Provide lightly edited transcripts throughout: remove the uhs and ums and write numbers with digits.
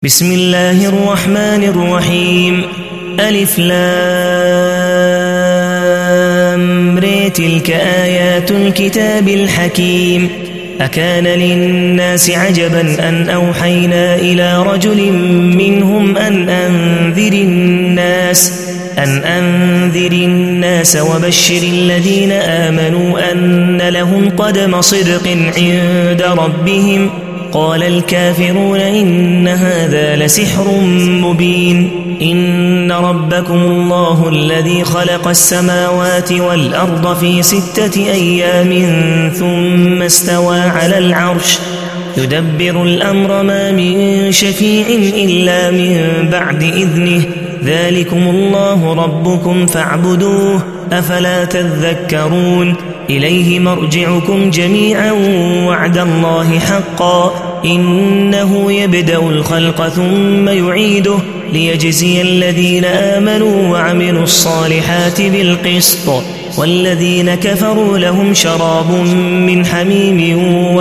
بسم الله الرحمن الرحيم ألف لام ر تلك آيات الكتاب الحكيم أكان للناس عجبا أن أوحينا إلى رجل منهم أن أنذر الناس وبشر الذين آمنوا أن لهم قدم صدق عند ربهم قال الكافرون إن هذا لسحر مبين إن ربكم الله الذي خلق السماوات والأرض في 6 أيام ثم استوى على العرش يدبر الأمر ما من شفيع إلا من بعد إذنه ذلكم الله ربكم فاعبدوه أفلا تذكرون إليه مرجعكم جميعا وعد الله حقا إنه يبدأ الخلق ثم يعيده ليجزي الذين آمنوا وعملوا الصالحات بالقسط والذين كفروا لهم شراب من حميم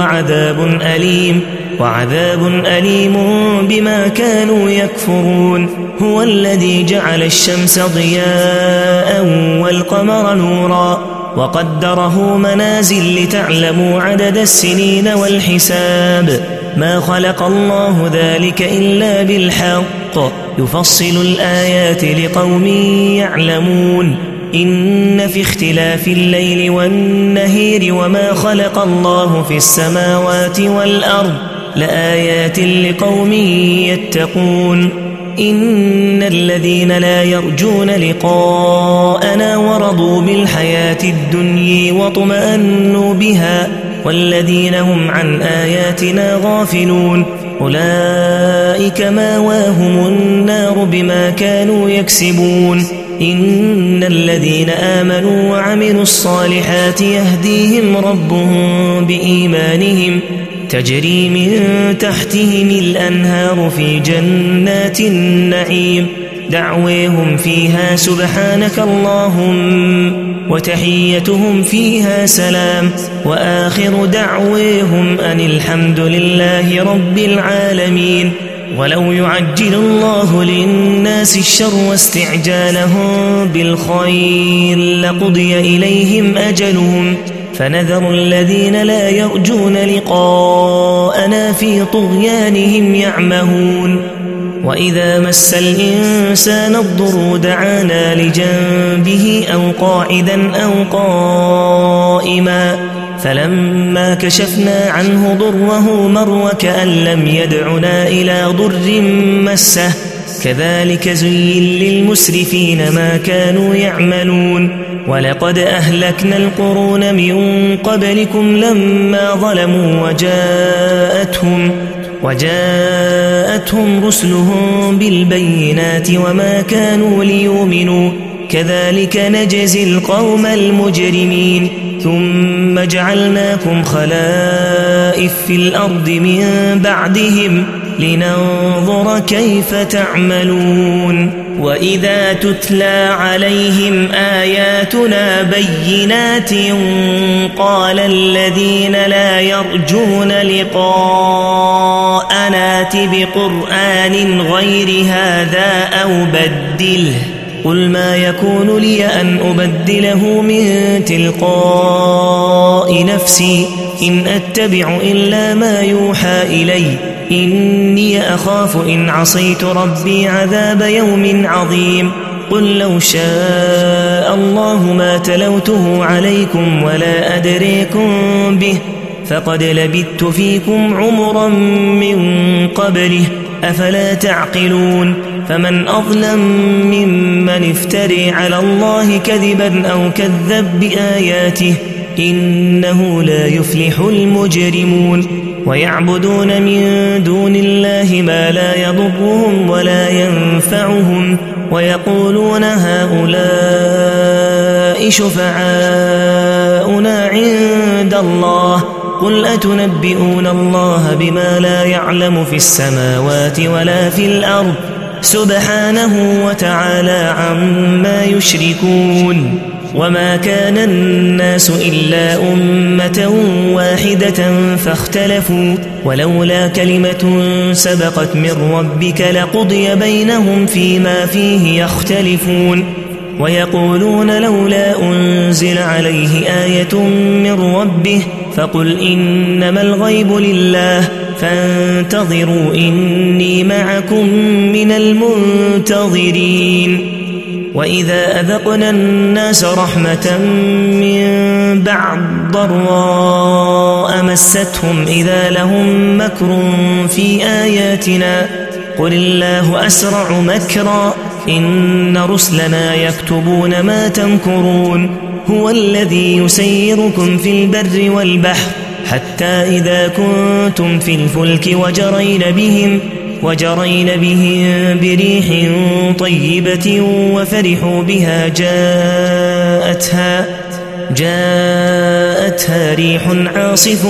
وعذاب أليم بما كانوا يكفرون هو الذي جعل الشمس ضياء والقمر نورا وقدره منازل لتعلموا عدد السنين والحساب ما خلق الله ذلك إلا بالحق يفصل الآيات لقوم يعلمون إن في اختلاف الليل والنهار وما خلق الله في السماوات والأرض لآيات لقوم يتقون إن الذين لا يرجون لقاءنا ورضوا بالحياة الدنيا واطمأنوا بها والذين هم عن آياتنا غافلون أولئك مأواهم النار بما كانوا يكسبون إن الذين آمنوا وعملوا الصالحات يهديهم ربهم بإيمانهم تجري من تحتهم الأنهار في جنات النعيم دعويهم فيها سبحانك اللهم وتحيتهم فيها سلام وآخر دعويهم أن الحمد لله رب العالمين ولو يعجل الله للناس الشر واستعجالهم بالخير لقضي إليهم أجلهم فنذر الذين لا يرجون لقاءنا في طغيانهم يعمهون وإذا مس الإنسان الضر دعانا لجنبه أو قاعدا أو قائما فلما كشفنا عنه ضره مر وكأن لم يدعنا إلى ضر مسه كذلك زين للمسرفين ما كانوا يعملون ولقد أهلكنا القرون من قبلكم لما ظلموا وجاءتهم رسلهم بالبينات وما كانوا ليؤمنوا كذلك نجزي القوم المجرمين ثم جعلناكم خلائف في الأرض من بعدهم لننظر كيف تعملون وإذا تتلى عليهم آياتنا بينات قال الذين لا يرجون لقاءنا ائت بقرآن غير هذا أو بدله قل ما يكون لي أن أبدله من تلقاء نفسي إن أتبع إلا ما يوحى إلي إني أخاف إن عصيت ربي عذاب يوم عظيم قل لو شاء الله ما تلوته عليكم ولا أدريكم به فقد لبثت فيكم عمرا من قبله أفلا تعقلون فمن أظلم ممن افتري على الله كذبا أو كذب بآياته إنه لا يفلح المجرمون ويعبدون من دون الله ما لا يضرهم ولا ينفعهم ويقولون هؤلاء شفعاؤنا عند الله قل أتنبئون الله بما لا يعلم في السماوات ولا في الأرض سبحانه وتعالى عما يشركون وما كان الناس إلا أمة واحدة فاختلفوا ولولا كلمة سبقت من ربك لقضي بينهم فيما فيه يختلفون ويقولون لولا أنزل عليه آية من ربه فقل إنما الغيب لله فانتظروا إني معكم من المنتظرين وإذا أذقنا الناس رحمة من بعد ضراء مستهم إذا لهم مكر في آياتنا قل الله أسرع مكرا إن رسلنا يكتبون ما تمكرون هو الذي يسيركم في البر والبحر حتى إذا كنتم في الفلك وجرين بهم بريح طيبة وفرحوا بها جاءتها ريح عاصف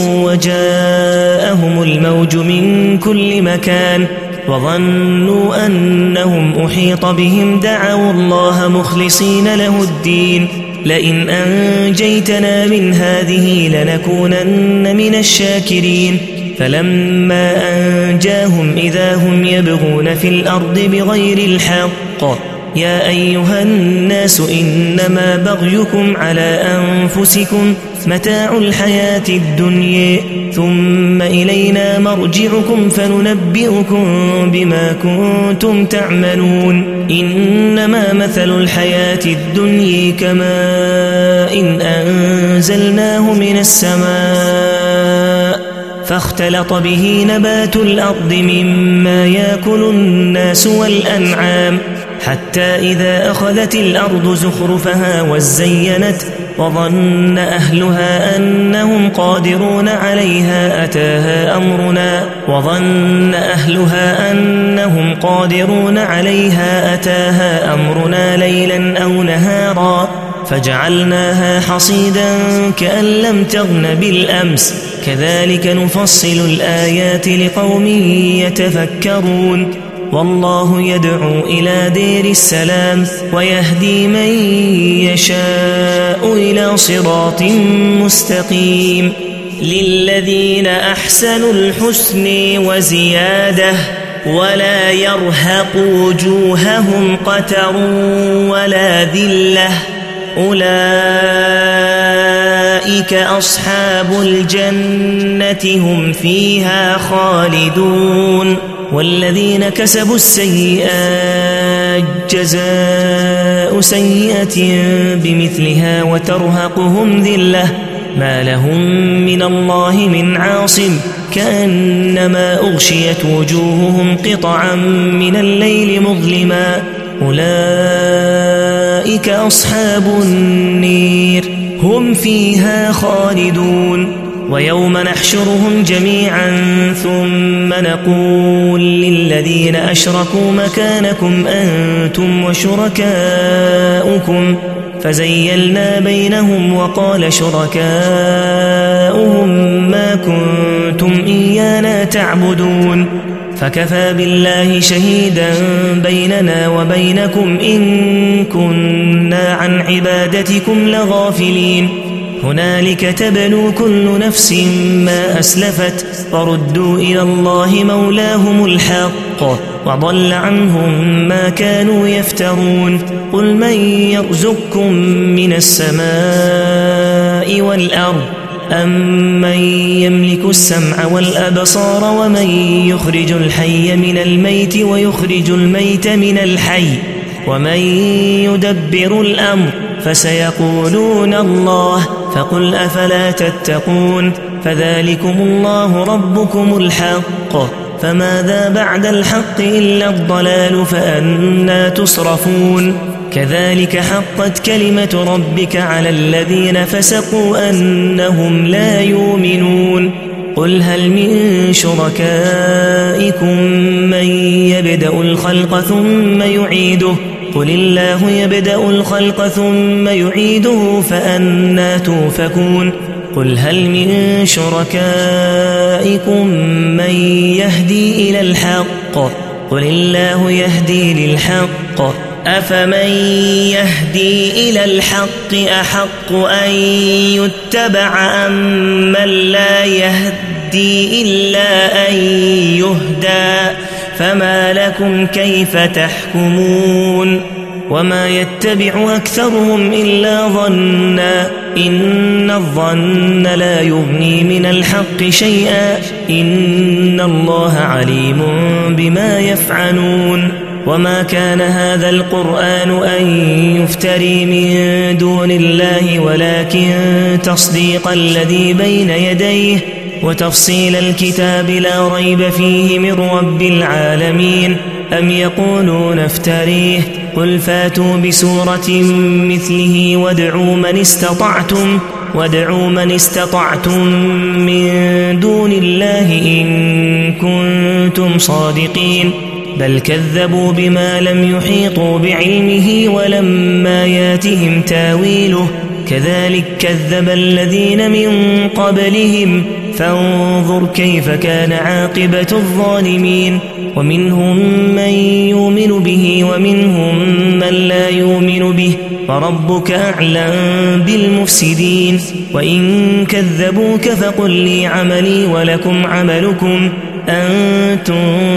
وجاءهم الموج من كل مكان وظنوا أنهم أحيط بهم دعوا الله مخلصين له الدين لئن أنجيتنا من هذه لنكونن من الشاكرين فلما أنجاهم إذا هم يبغون في الأرض بغير الحق يا أيها الناس إنما بغيكم على أنفسكم متاع الحياة الدنيا ثم إلينا مرجعكم فننبئكم بما كنتم تعملون إنما مثل الحياة الدنيا كماء أنزلناه من السماء فاختلط به نبات الأرض مما يأكل الناس والأنعام حتى إذا أخذت الأرض زخرفها وزينت وظن أهلها أنهم قادرون عليها أتاها أمرنا ليلا أو نهارا فجعلناها حصيدا كأن لم تغن بالأمس كذلك نفصل الآيات لقوم يتفكرون والله يدعو إلى دير السلام ويهدي من يشاء إلى صراط مستقيم للذين أحسنوا الحسن وزيادة ولا يرهق وجوههم قتر ولا ذلة أولئك أصحاب الجنة هم فيها خالدون والذين كسبوا السيئات جزاء سيئة بمثلها وترهقهم ذلة ما لهم من الله من عاصم كأنما أغشيت وجوههم قطعا من الليل مظلما أولئك أصحاب النير هم فيها خالدون ويوم نحشرهم جميعا ثم نقول للذين أشركوا مكانكم أنتم وشركاؤكم فزيلنا بينهم وقال شركاؤهم ما كنتم إيانا تعبدون فكفى بالله شهيدا بيننا وبينكم إن كنا عن عبادتكم لغافلين هنالك تبلو كل نفس ما أسلفت وردوا إلى الله مولاهم الحق وضل عنهم ما كانوا يفترون قل من يرزقكم من السماء والأرض أمن يملك السمع والأبصار ومن يخرج الحي من الميت ويخرج الميت من الحي ومن يدبر الأمر فسيقولون الله فقل أفلا تتقون فذلكم الله ربكم الحق فماذا بعد الحق إلا الضلال فأنى تصرفون كذلك حقت كلمة ربك على الذين فسقوا أنهم لا يؤمنون قل هل من شركائكم من يبدأ الخلق ثم يعيده قل الله يبدأ الخلق ثم يعيده فأنى توفكون قل هل من شركائكم من يهدي إلى الحق قل الله يهدي للحق أفمن يهدي إلى الحق أحق أن يتبع أم من لا يهدي إلا أن يهدى فما لكم كيف تحكمون وما يتبع أكثرهم إلا ظنا إن الظن لا يغني من الحق شيئا إن الله عليم بما يفعلون وما كان هذا القرآن أن يفتري من دون الله ولكن تصديق الذي بين يديه وتفصيل الكتاب لا ريب فيه من رب العالمين أم يقولون افتريه قل فاتوا بسورة مثله وادعوا من استطعتم من دون الله إن كنتم صادقين بل كذبوا بما لم يحيطوا بعلمه ولما ياتهم تاويله كذلك كذب الذين من قبلهم فانظر كيف كان عاقبة الظالمين ومنهم من يؤمن به ومنهم من لا يؤمن به فربك أعلم بالمفسدين وإن كذبوك فقل لي عملي ولكم عملكم أنتم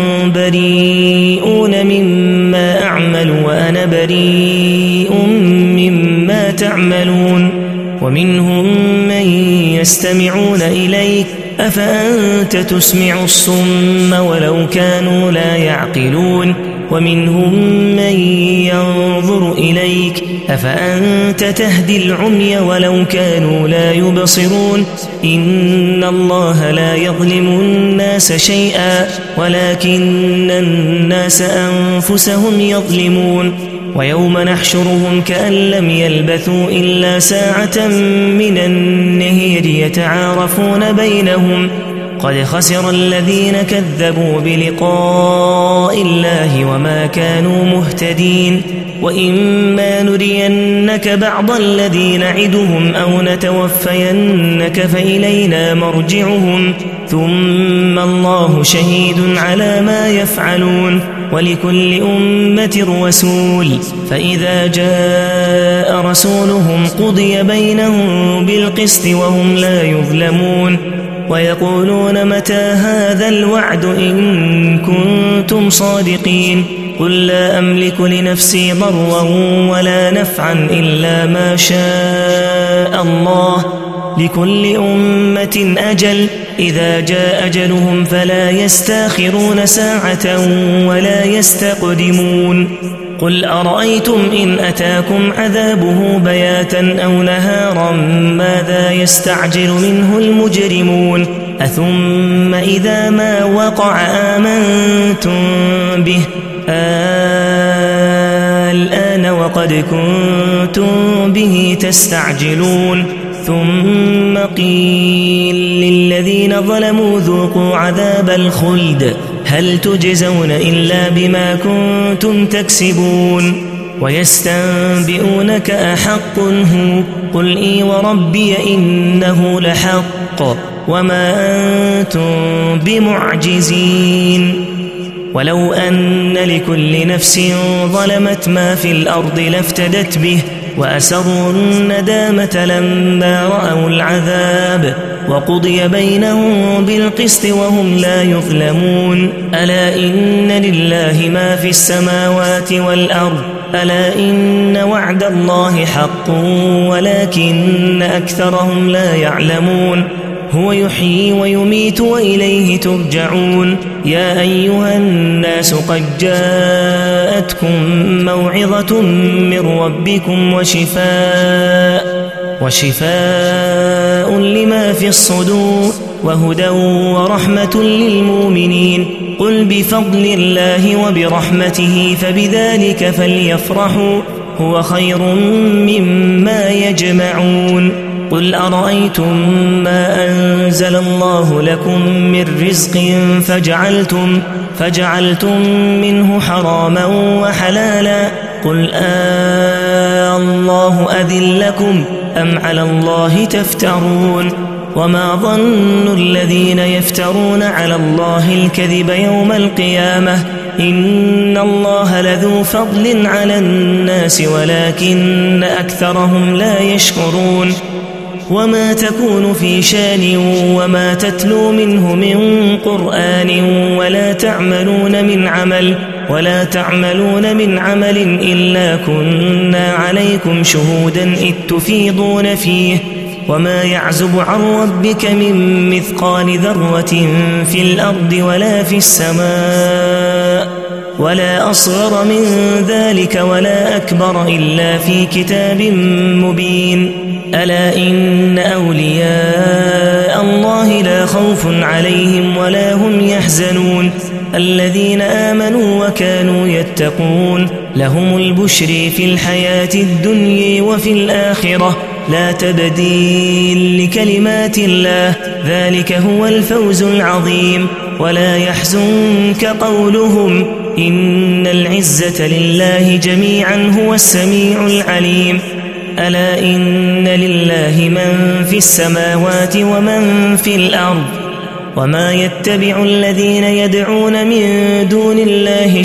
بريئون مما أعمل وأنا بريء مما تعملون ومنهم من يستمعون إليك أفأنت تسمع الصم ولو كانوا لا يعقلون ومنهم من ينظر إليك أفأنت تهدي العمي ولو كانوا لا يبصرون إن الله لا يظلم الناس شيئا ولكن الناس أنفسهم يظلمون ويوم نحشرهم كأن لم يلبثوا إلا ساعة من النهار يتعارفون بينهم قد خسر الذين كذبوا بلقاء الله وما كانوا مهتدين وإما نرينك بعض الذي نعدهم أو نتوفينك فإلينا مرجعهم ثم الله شهيد على ما يفعلون ولكل أمة رسول فإذا جاء رسولهم قضي بينهم بالقسط وهم لا يظلمون ويقولون متى هذا الوعد إن كنتم صادقين قل لا أملك لنفسي ضرا ولا نفعا إلا ما شاء الله لكل أمة أجل إذا جاء أجلهم فلا يستاخرون ساعة ولا يستقدمون قل أرأيتم إن أتاكم عذابه بياتا أو نهارا ماذا يستعجل منه المجرمون أثم إذا ما وقع آمنتم به الآن وقد كنتم به تستعجلون ثم قيل للذين ظلموا ذوقوا عذاب الخلد هل تجزون إلا بما كنتم تكسبون ويستنبئونك أحق هو قل إي وربي إنه لحق وما أنتم بمعجزين ولو أن لكل نفس ظلمت ما في الأرض لافتدت به وأسروا الندامة لما رأوا العذاب وقضي بينهم بالقسط وهم لا يظلمون ألا إن لله ما في السماوات والأرض ألا إن وعد الله حق ولكن أكثرهم لا يعلمون هو يحيي ويميت وإليه ترجعون يا أيها الناس قد جاءتكم موعظة من ربكم وشفاء لما في الصدور وهدى ورحمة للمؤمنين قل بفضل الله وبرحمته فبذلك فليفرحوا هو خير مما يجمعون قل أرأيتم ما أنزل الله لكم من رزق فجعلتم منه حراما وحلالا قل الله أذن لكم أم على الله تفترون وما ظن الذين يفترون على الله الكذب يوم القيامة إن الله لذو فضل على الناس ولكن أكثرهم لا يشكرون وما تكون في شان وما تتلو منه من قرآن ولا تعملون من عمل إلا كنا عليكم شهودا إذ تفيضون فيه وما يعزب عن ربك من مثقال ذرة في الأرض ولا في السماء ولا أصغر من ذلك ولا أكبر إلا في كتاب مبين ألا إن أولياء الله لا خوف عليهم ولا هم يحزنون الذين آمنوا وكانوا يتقون لهم البشر في الحياة الدنيا وفي الآخرة لا تبديل لكلمات الله ذلك هو الفوز العظيم ولا يحزنك قولهم إن العزة لله جميعا هو السميع العليم ألا إن لله من في السماوات ومن في الأرض وما يتبع الذين يدعون من دون الله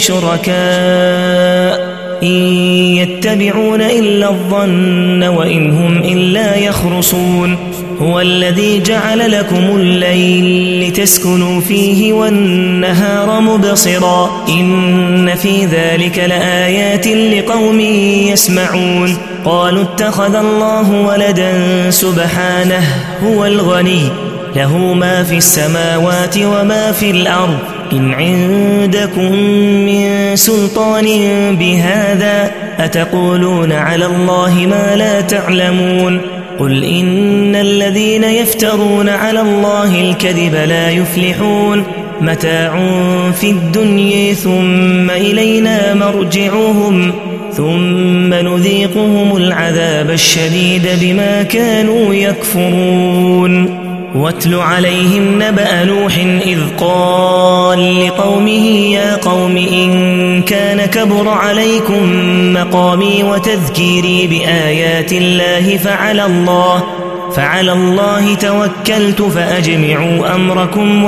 شركاء إن يتبعون إلا الظن وإن هم إلا يخرصون هو الذي جعل لكم الليل لتسكنوا فيه والنهار مبصرا إن في ذلك لآيات لقوم يسمعون قالوا اتخذ الله ولدا سبحانه هو الغني له ما في السماوات وما في الأرض إن عندكم من سلطان بهذا أتقولون على الله ما لا تعلمون قل إن الذين يفترون على الله الكذب لا يفلحون متاع في الدنيا ثم إلينا مرجعهم ثم نذيقهم العذاب الشديد بما كانوا يكفرون واتل عليهم نبأ نوح إذ قال لقومه يا قوم إن كان كبر عليكم مقامي وتذكيري بآيات الله فعلى الله توكلت فأجمعوا أمركم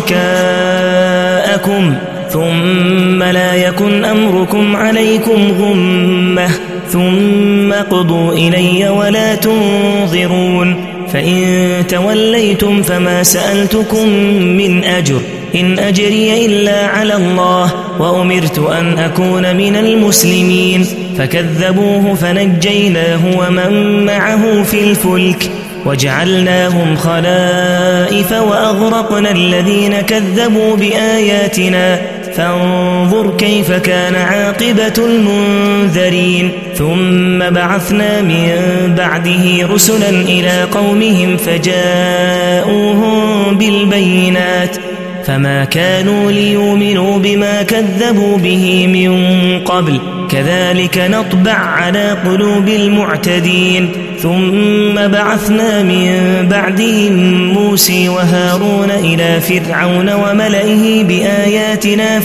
وشركاءكم ثم لا يكن أمركم عليكم غمة ثم قضوا إلي ولا تنظرون فإن توليتم فما سألتكم من أجر إن أجري إلا على الله وأمرت أن أكون من المسلمين فكذبوه فنجيناه ومن معه في الفلك وجعلناهم خلائف وأغرقنا الذين كذبوا بآياتنا فانظر كيف كان عاقبة المنذرين ثم بعثنا من بعده رسلا إلى قومهم فجاءوهم بالبينات فما كانوا ليؤمنوا بما كذبوا به من قبل كذلك نطبع على قلوب المعتدين ثم بعثنا من بعدهم موسى وهارون إلى فرعون وملئه بآياتنا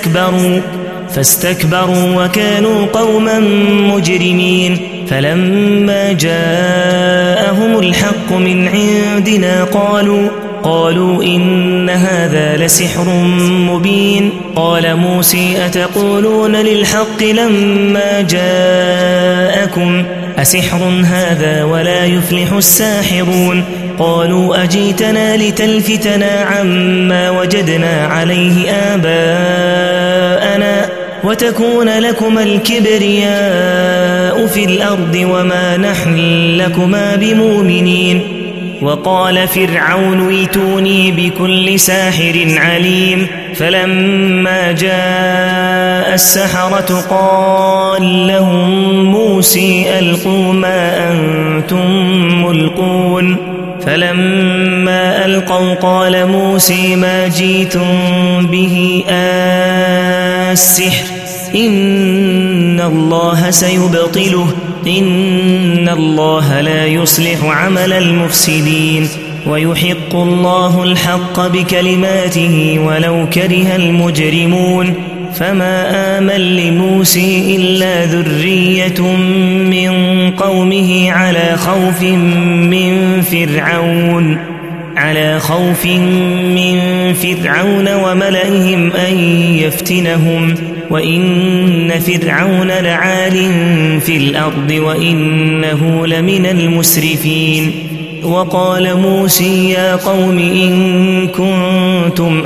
فاستكبروا وكانوا قوما مجرمين فلما جاءهم الحق من عندنا قالوا إن هذا لسحر مبين قال موسى أتقولون للحق لما جاءكم أسحر هذا ولا يفلح الساحرون قالوا أجيتنا لتلفتنا عما وجدنا عليه آباءنا وتكون لكما الكبرياء في الأرض وما نحن لكما بمؤمنين وقال فرعون ائتوني بكل ساحر عليم فلما جاء السحرة قال لهم موسى ألقوا ما أنتم ملقون فلما ألقوا قال موسى ما جئتم به السحر إن الله سيبطله إن الله لا يصلح عمل المفسدين ويحق الله الحق بكلماته ولو كره المجرمون فما آمن لموسى إلا ذرية من قومه على خوف من فرعون على خوف من فرعون وملئهم أن يفتنهم وإن فرعون لعال في الأرض وإنه لمن المسرفين وقال موسى يا قوم إن كنتم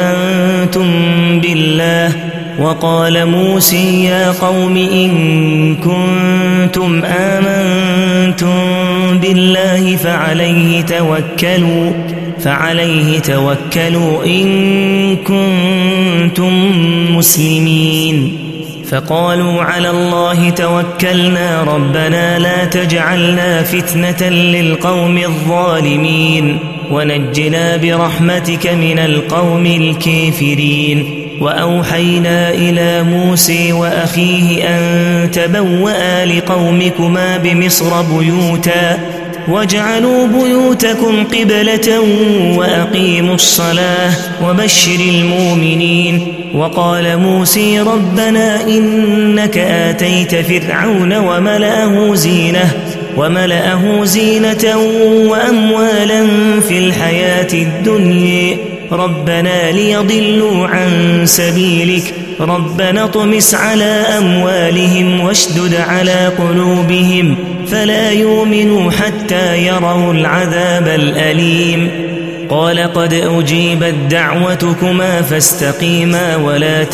آمنتم بالله فعليه توكلوا إن كنتم مسلمين فقالوا على الله توكلنا ربنا لا تجعلنا فتنة للقوم الظالمين ونجنا برحمتك من القوم الكافرين وأوحينا إلى موسى وأخيه أن تبوأ لقومكما بمصر بيوتا واجعلوا بيوتكم قبلة وأقيموا الصلاة وبشر المؤمنين وقال موسى ربنا إنك آتيت فرعون وملأه زينة وأموالا في الحياة الدنيا ربنا ليضلوا عن سبيلك ربنا اطمس على أموالهم واشدد على قلوبهم فلا يؤمنوا حتى يروا العذاب الأليم قال قد أجيبت دعوتكما فاستقيما ولا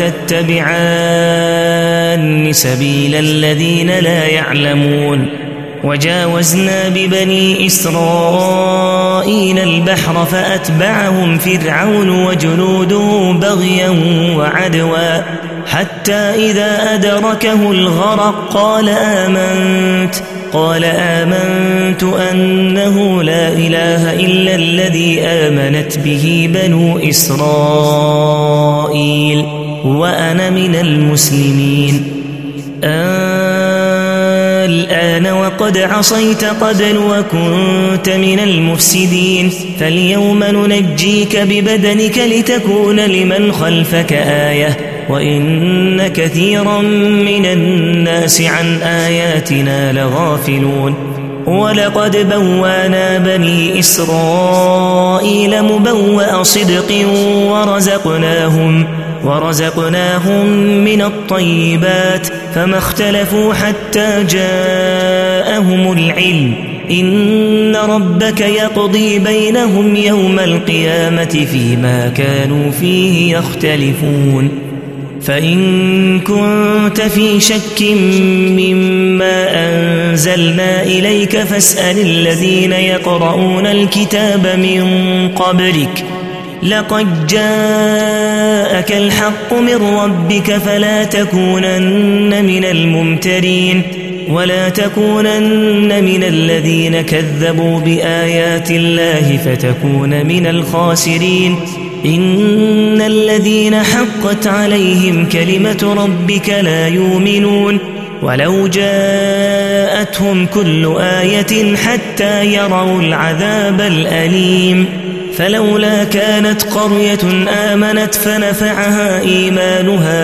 تتبعان سبيل الذين لا يعلمون وجاوزنا ببني إسرائيل البحر فأتبعهم فرعون وجنوده بغيا وعدوا حتى إذا أدركه الغرق قال آمنت أنه لا إله إلا الذي آمنت به بنو إسرائيل وأنا من المسلمين الآن وقد عصيت قبل وكنت من المفسدين فاليوم ننجيك ببدنك لتكون لمن خلفك آية وإن كثيرا من الناس عن آياتنا لغافلون ولقد بوانا بني إسرائيل مبوأ صدق ورزقناهم من الطيبات فما اختلفوا حتى جاءهم العلم إن ربك يقضي بينهم يوم القيامة فيما كانوا فيه يختلفون فإن كنت في شك مما أنزلنا إليك فاسأل الذين يقرؤون الكتاب من قبلك لقد جاءك الحق من ربك فلا تكونن من الممترين ولا تكونن من الذين كذبوا بآيات الله فتكون من الخاسرين إن الذين حقت عليهم كلمة ربك لا يؤمنون ولو جاءتهم كل آية حتى يروا العذاب الأليم فلولا كانت قرية آمنت فنفعها إيمانها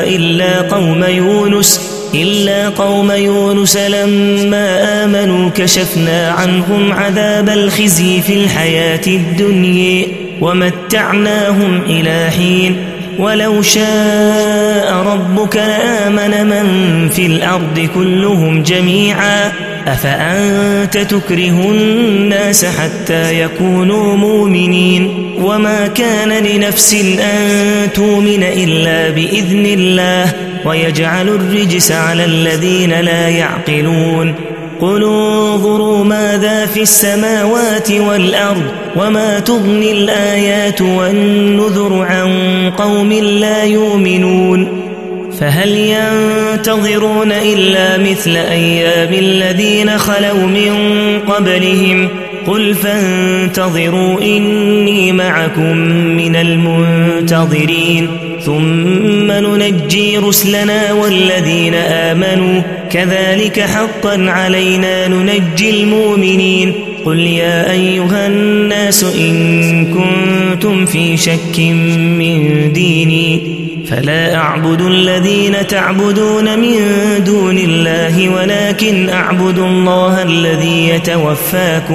إلا قوم يونس لما آمنوا كشفنا عنهم عذاب الخزي في الحياة الدنيا ومتعناهم إلى حين ولو شاء ربك لآمن من في الأرض كلهم جميعا أفأنت تكره الناس حتى يكونوا مؤمنين وما كان لنفس أن تؤمن إلا بإذن الله ويجعل الرجس على الذين لا يعقلون قل انظروا ماذا في السماوات والأرض وما تغني الآيات والنذر عن قوم لا يؤمنون فهل ينتظرون إلا مثل أيام الذين خلوا من قبلهم قل فانتظروا إني معكم من المنتظرين ثم ننجي رسلنا والذين آمنوا كذلك حقا علينا ننجي المؤمنين قل يا أيها الناس إن كنتم في شك من ديني فلا أعبد الذين تعبدون من دون الله ولكن أعبد الله الذي يتوفاكم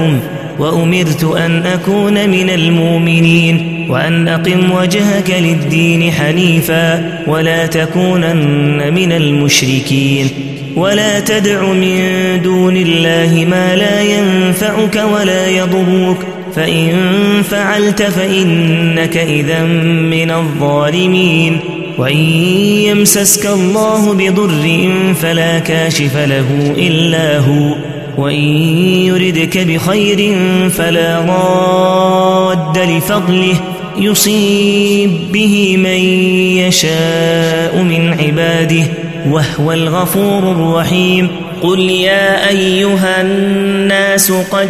وأمرت أن أكون من المؤمنين وأن أقم وجهك للدين حنيفا ولا تكونن من المشركين ولا تدع من دون الله ما لا ينفعك ولا يضرك فإن فعلت فإنك إذا من الظالمين وإن يمسسك الله بضر فلا كاشف له إلا هو وإن يردك بخير فلا راد لفضله يصيب به من يشاء من عباده وهو الغفور الرحيم قل يا أيها الناس قد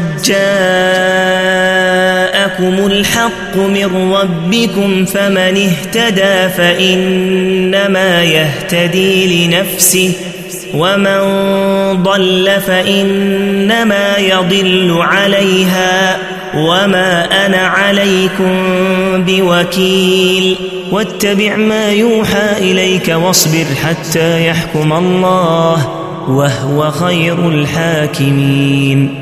جاءكم الحق من ربكم فمن اهتدى فإنما يهتدي لنفسه ومن ضل فإنما يضل عليها وما أنا عليكم بوكيل واتبع ما يوحى إليك واصبر حتى يحكم الله وهو خير الحاكمين